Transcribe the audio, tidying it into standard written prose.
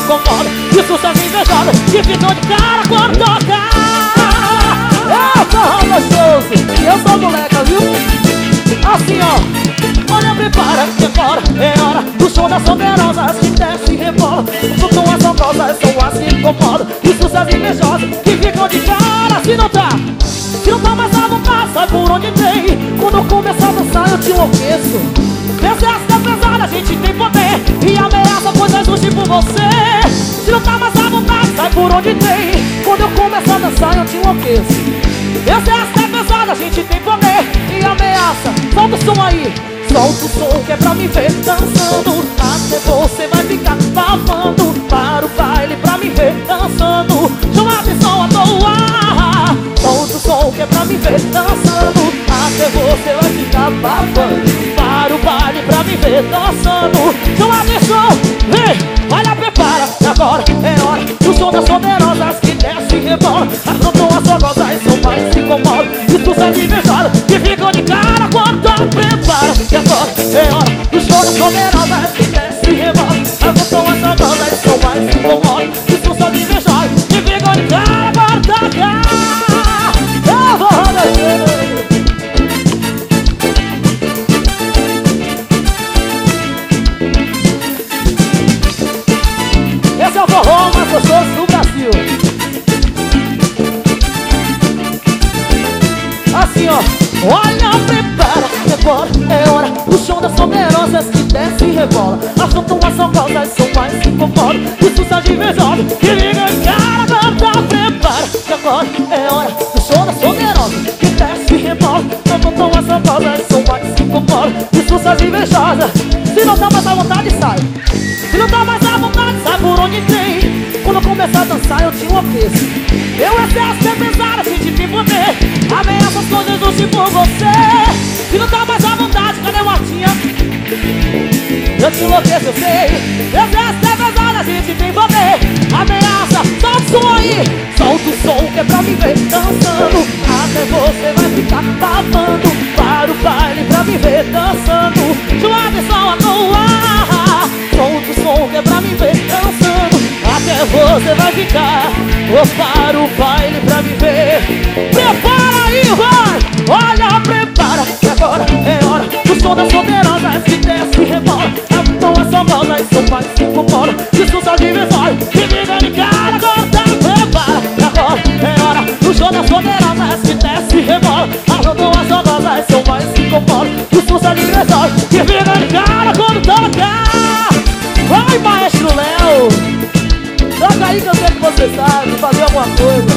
incomoda. Isso se as invejosas que ficam de cara quando tocar. Eu sou gostoso e eu sou moleca, viu? Assim ó, olha, prepara que agora é hora do show das poderosas que desce e rebola. Tudo as assombrosas são as que incomodam. Isso se as invejosas que ficam de cara. Se não tá mais à vontade, sai por onde tem. Quando eu começar a dançar eu te enlouqueço. Exército é pesado, a gente tem poder e ameaça coisas do tipo você. Se não tá mais à vontade, sai por onde tem. Quando eu começar a dançar eu te enlouqueço. Exército é pesado, a gente tem poder e ameaça. Solta o som aí, solta o som que é pra me ver dançando. Até você vai ficar babando. Para o baile pra me ver dançando. Chama a atenção à toa. Solta o som que é pra me ver dançando. Até você vai ficar babando. Para o baile pra me ver dançando. Chama a atenção, vem, olha, prepara. Agora é hora do som das poderosas que desce e rebola. Afrontam as fogosas, são mais que incomodam. Isso são invejosos que ficam de cara quando prepara. E agora é hora do show das poderosas que desce e rebola. Afrontam as fogosas, são mais que incomodam. Isso são invejosos que ficam de cara quando tocar. Eu vou rodar. Esse é o forró mais gostoso do Brasil. Assim ó, olha, prepara, agora é hora do show das poderosas que desce e rebola. As flutuações causas são mais que incomodam. Isso são de invejosos que ligam em cara, canta, prepara. Agora é hora do show das poderosas que desce e rebola. As flutuações causas são mais que incomodam. Isso são de invejosas. Se não tá mais à vontade, sai. Se não tá mais à vontade, sai por onde tem. Quando eu começar a dançar eu te enlouqueço. Eu exército é pesado, a gente tem poder. Ameaça as coisas do tipo você. Se não tá mais à vontade, cadê Martinha? Eu te enlouqueço, eu sei. Exército é pesado, a gente tem poder. Ameaça, solta o som aí. Solta o som que é pra me ver dançando. Até você vai ficar babando. Para o baile pra me ver dançando. Chama a atenção à toa. Solta o som que é pra me ver dançando. Até você vai ficar. Vou para o baile pra me ver. Prepara aí, vai! Olha, prepara, que agora é hora do som das poderosas que desce e rebola. Então as famosas são mais que incomodam. Isso só de visório que liga de cara, agora prepara, que agora é hora do som das poderosas que desce e rebola. Então as famosas são mais que incomodam. Isso só de visório que liga de cara quando tocar. Vai, maestro Léo! Toca aí que eu sei que você sabe fazer alguma coisa.